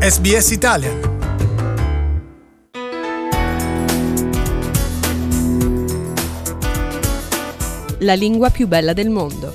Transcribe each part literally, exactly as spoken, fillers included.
S B S Italian. La lingua più bella del mondo.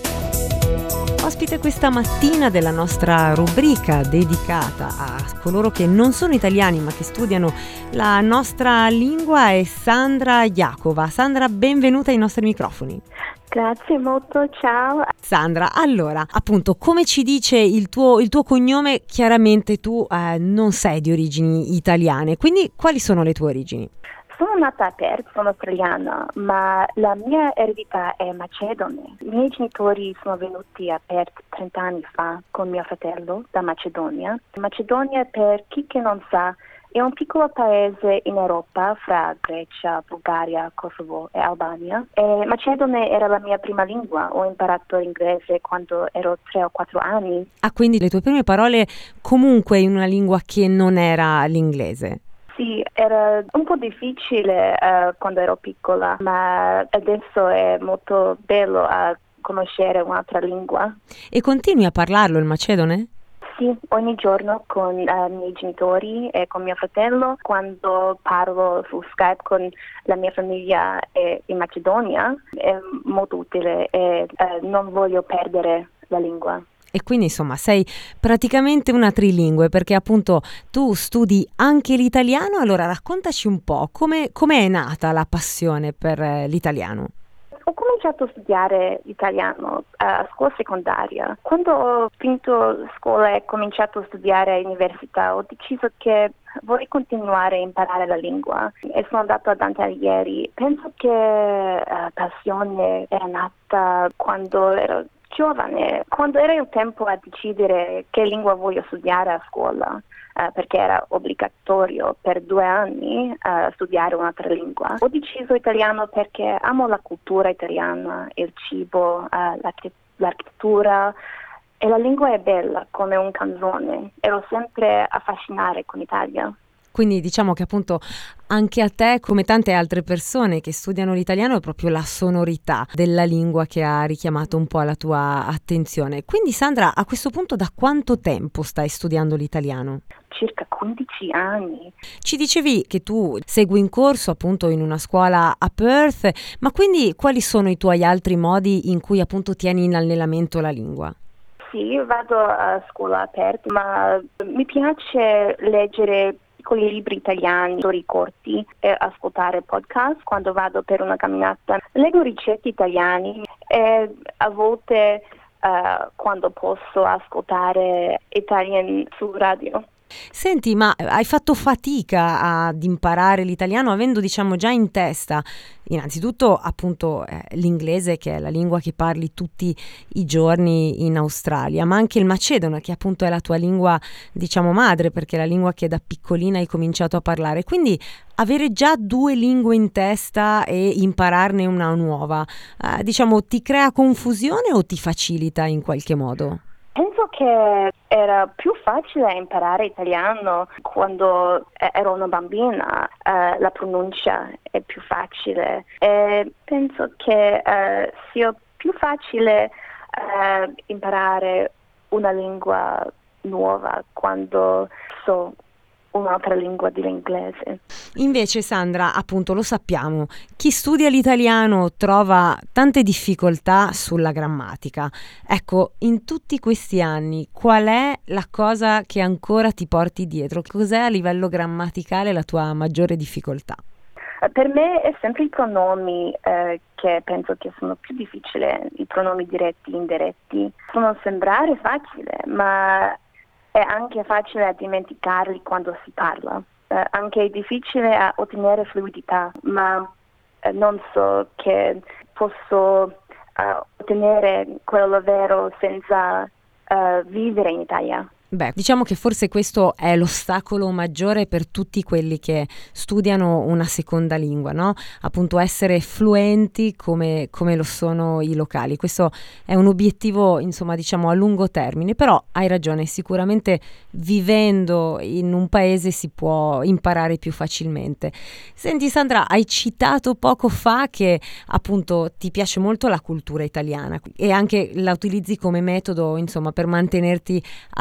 Ospite questa mattina della nostra rubrica dedicata a coloro che non sono italiani ma che studiano la nostra lingua è Sandra Iacova. Sandra, benvenuta ai nostri microfoni. Grazie molto, ciao. Sandra, allora, appunto, come ci dice il tuo, il tuo cognome, chiaramente tu eh, non sei di origini italiane, quindi quali sono le tue origini? Sono nata a Perth, sono australiana, ma la mia eredità è macedone. I miei genitori sono venuti a Perth trenta anni fa con mio fratello da Macedonia. Macedonia, per chi che non sa, è un piccolo paese in Europa fra Grecia, Bulgaria, Kosovo e Albania. E macedone era la mia prima lingua. Ho imparato l'inglese quando ero tre o quattro anni. Ah, quindi le tue prime parole comunque in una lingua che non era l'inglese? Sì, era un po' difficile uh, quando ero piccola, ma adesso è molto bello a conoscere un'altra lingua. E continui a parlarlo il macedone? Sì, ogni giorno con uh, i miei genitori e con mio fratello. Quando parlo su Skype con la mia famiglia eh, in Macedonia è molto utile e uh, non voglio perdere la lingua. E quindi insomma sei praticamente una trilingue perché appunto tu studi anche l'italiano, allora raccontaci un po' come è nata la passione per eh, l'italiano. Ho cominciato a studiare italiano uh, a scuola secondaria. Quando ho finito scuola e cominciato a studiare all'università ho deciso che vorrei continuare a imparare la lingua e sono andata ad Antalyieri. Penso che la uh, passione era nata quando ero giovane, quando era il tempo a decidere che lingua voglio studiare a scuola, uh, perché era obbligatorio per due anni uh, studiare un'altra lingua. Ho deciso italiano perché amo la cultura italiana, il cibo, uh, l'arch- l'architettura e la lingua è bella come un canzone. Ero sempre affascinare con l'Italia. Quindi diciamo che appunto anche a te, come tante altre persone che studiano l'italiano, è proprio la sonorità della lingua che ha richiamato un po' la tua attenzione. Quindi Sandra, a questo punto da quanto tempo stai studiando l'italiano? Circa quindici anni. Ci dicevi che tu segui un corso appunto in una scuola a Perth, ma quindi quali sono i tuoi altri modi in cui appunto tieni in allenamento la lingua? Sì, vado a scuola aperta, ma mi piace leggere piccoli libri italiani, storie corti e ascoltare podcast quando vado per una camminata. Leggo ricette italiane e a volte uh, quando posso ascoltare Italian su radio. Senti, ma hai fatto fatica ad imparare l'italiano avendo diciamo già in testa innanzitutto appunto eh, l'inglese che è la lingua che parli tutti i giorni in Australia, ma anche il macedone che appunto è la tua lingua diciamo madre perché è la lingua che da piccolina hai cominciato a parlare, quindi avere già due lingue in testa e impararne una nuova eh, diciamo ti crea confusione o ti facilita in qualche modo? Penso che era più facile imparare italiano quando ero una bambina, uh, la pronuncia è più facile e penso che uh, sia più facile uh, imparare una lingua nuova quando so un'altra lingua dell'inglese. Invece Sandra, appunto lo sappiamo, chi studia l'italiano trova tante difficoltà sulla grammatica. Ecco, in tutti questi anni qual è la cosa che ancora ti porti dietro? Cos'è a livello grammaticale la tua maggiore difficoltà? Per me è sempre i pronomi eh, che penso che sono più difficili, i pronomi diretti e indiretti. Possono sembrare facili, ma è anche facile a dimenticarli quando si parla. Eh, anche è difficile a ottenere fluidità, ma eh, non so che posso eh, ottenere quello vero senza eh, vivere in Italia. Beh, diciamo che forse questo è l'ostacolo maggiore per tutti quelli che studiano una seconda lingua, no? Appunto essere fluenti come, come lo sono i locali. Questo è un obiettivo, insomma, diciamo a lungo termine, però hai ragione, sicuramente vivendo in un paese si può imparare più facilmente. Senti Sandra, hai citato poco fa che appunto ti piace molto la cultura italiana e anche la utilizzi come metodo, insomma, per mantenerti allenata.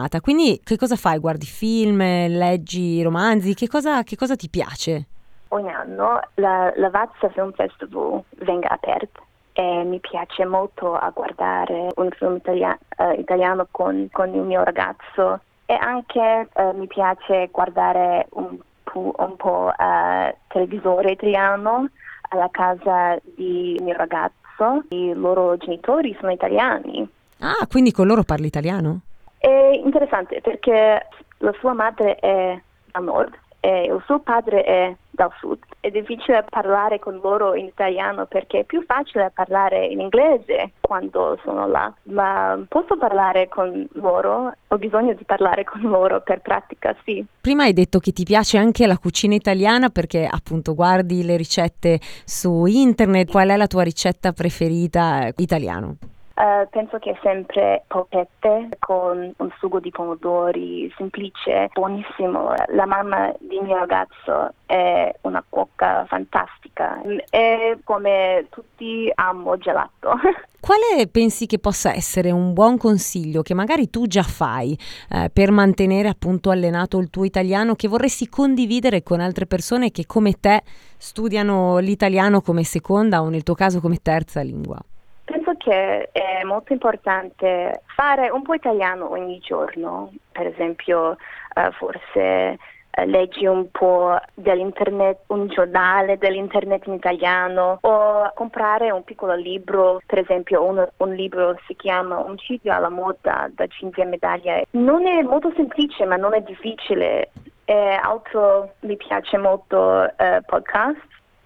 appassionata, quindi che cosa fai? Guardi film, leggi romanzi, che cosa, che cosa ti piace? Ogni anno la Lavazza Film Festival venga aperta e mi piace molto a guardare un film italia- uh, italiano con, con il mio ragazzo, e anche uh, mi piace guardare un po', un po' uh, televisore italiano alla casa di mio ragazzo. I loro genitori sono italiani. Ah, quindi con loro parli italiano? È interessante perché la sua madre è dal nord e il suo padre è dal sud. È difficile parlare con loro in italiano perché è più facile parlare in inglese quando sono là, ma posso parlare con loro, ho bisogno di parlare con loro per pratica, sì. Prima hai detto che ti piace anche la cucina italiana perché appunto guardi le ricette su internet. Qual è la tua ricetta preferita italiana? Uh, penso che sempre polpette con un sugo di pomodori semplice, buonissimo. La mamma di mio ragazzo è una cuoca fantastica e come tutti amo gelato. Quale pensi che possa essere un buon consiglio che magari tu già fai eh, per mantenere appunto allenato il tuo italiano, che vorresti condividere con altre persone che come te studiano l'italiano come seconda o nel tuo caso come terza lingua? Penso che è molto importante fare un po' italiano ogni giorno. Per esempio, uh, forse uh, leggi un po' dell'internet, un giornale dell'internet in italiano, o comprare un piccolo libro. Per esempio, un, un libro si chiama Un cibo alla moda da Cinzia Medaglia. Non è molto semplice, ma non è difficile. E altro mi piace molto uh, podcast,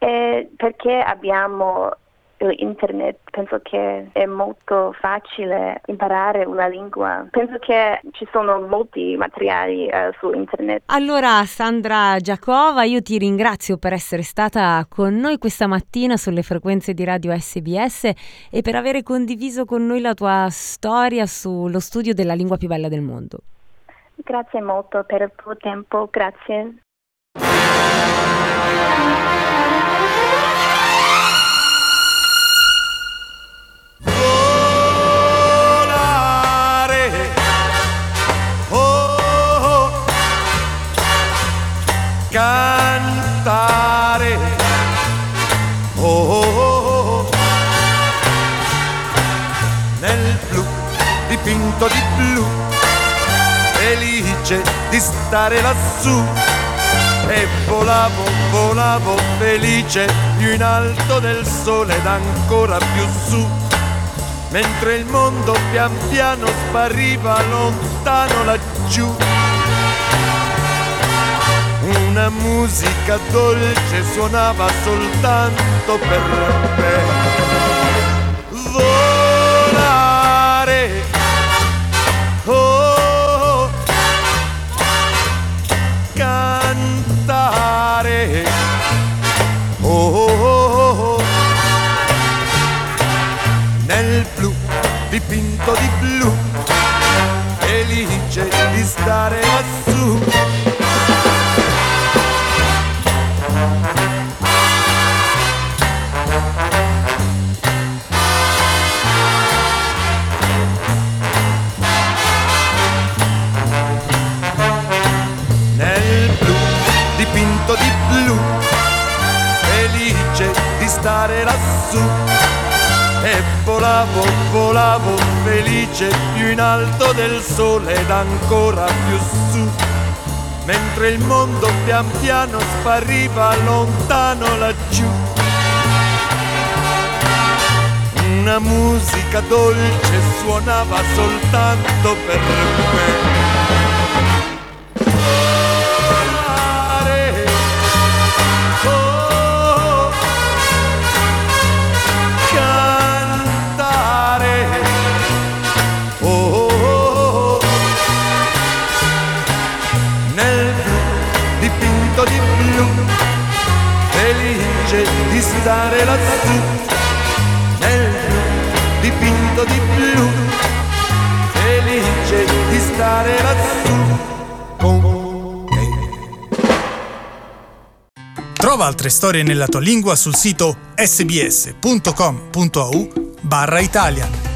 e perché abbiamo internet, penso che è molto facile imparare una lingua. Penso che ci sono molti materiali uh, su internet. Allora Sandra Giacova, io ti ringrazio per essere stata con noi questa mattina sulle frequenze di Radio S B S e per avere condiviso con noi la tua storia sullo studio della lingua più bella del mondo. Grazie molto per il tuo tempo, grazie. Cantare, oh, oh, oh, nel blu dipinto di blu, felice di stare lassù, e volavo, volavo felice più in alto del sole ed ancora più su, mentre il mondo pian piano spariva lontano laggiù. Una musica dolce suonava soltanto per me. Volare, oh, cantare, oh, oh, oh, nel blu dipinto di blu, felice di stare lassù. Dipinto di blu, felice di stare lassù, e volavo, volavo felice più in alto del sole ed ancora più su, mentre il mondo pian piano spariva lontano laggiù. Una musica dolce suonava soltanto per me. Di stare lassù, nel blu dipinto di blu, felice di stare lassù con te. Trova altre storie nella tua lingua sul sito sbs punto com punto a u barra Italia.